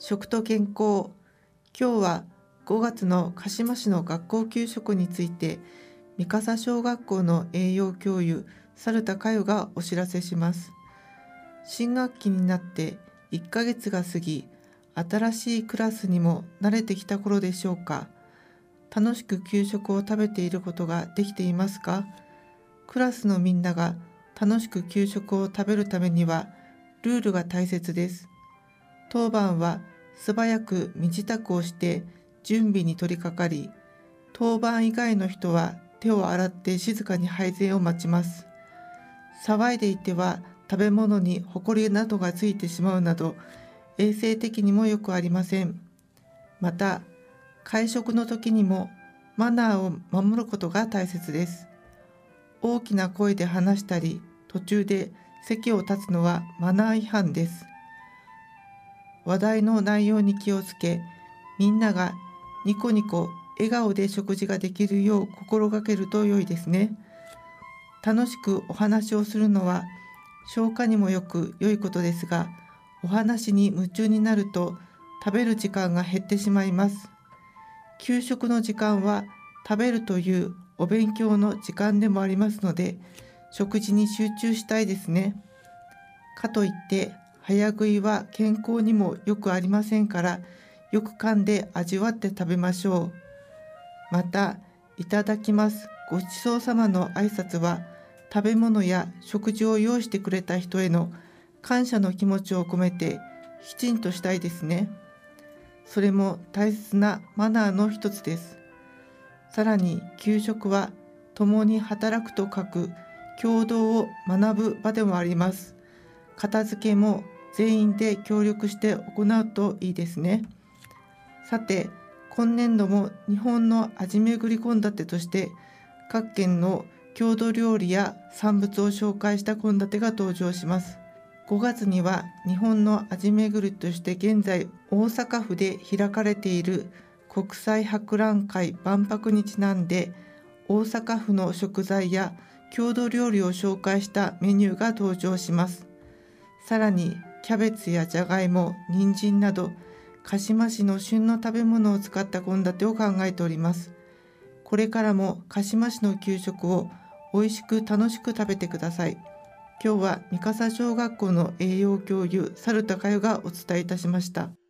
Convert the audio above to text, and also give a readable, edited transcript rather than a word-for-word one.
食と健康。今日は5月の鹿島市の学校給食について、三笠小学校の栄養教諭猿田佳代がお知らせします。新学期になって1ヶ月が過ぎ、新しいクラスにも慣れてきた頃でしょうか。楽しく給食を食べていることができていますか？クラスのみんなが楽しく給食を食べるためにはルールが大切です。当番は素早く身支度をして準備に取り掛かり、当番以外の人は手を洗って静かに配膳を待ちます。騒いでいては食べ物にほこりなどがついてしまうなど、衛生的にもよくありません。また、会食の時にもマナーを守ることが大切です。大きな声で話したり、途中で席を立つのはマナー違反です。話題の内容に気をつけ、みんながニコニコ笑顔で食事ができるよう心がけると良いですね。楽しくお話をするのは消化にもよく良いことですが、お話に夢中になると食べる時間が減ってしまいます。給食の時間は食べるというお勉強の時間でもありますので、食事に集中したいですね。かといって早食いは健康にもよくありませんから、よく噛んで味わって食べましょう。また、いただきます、ごちそうさまの挨拶は、食べ物や食事を用意してくれた人への感謝の気持ちを込めてきちんとしたいですね。それも大切なマナーの一つです。さらに給食は共に働くと書く共同を学ぶ場でもあります。片付けも全員で協力して行うといいですね。さて、今年度も日本の味めぐり献立として各県の郷土料理や産物を紹介した献立が登場します。5月には日本の味めぐりとして現在大阪府で開かれている国際博覧会万博にちなんで、大阪府の食材や郷土料理を紹介したメニューが登場します。さらにキャベツやじゃがいも、人参など鹿島市の旬の食べ物を使った献立を考えております。これからも鹿島市の給食を美味しく楽しく食べてください。今日は三笠小学校の栄養教諭猿田佳代がお伝えいたしました。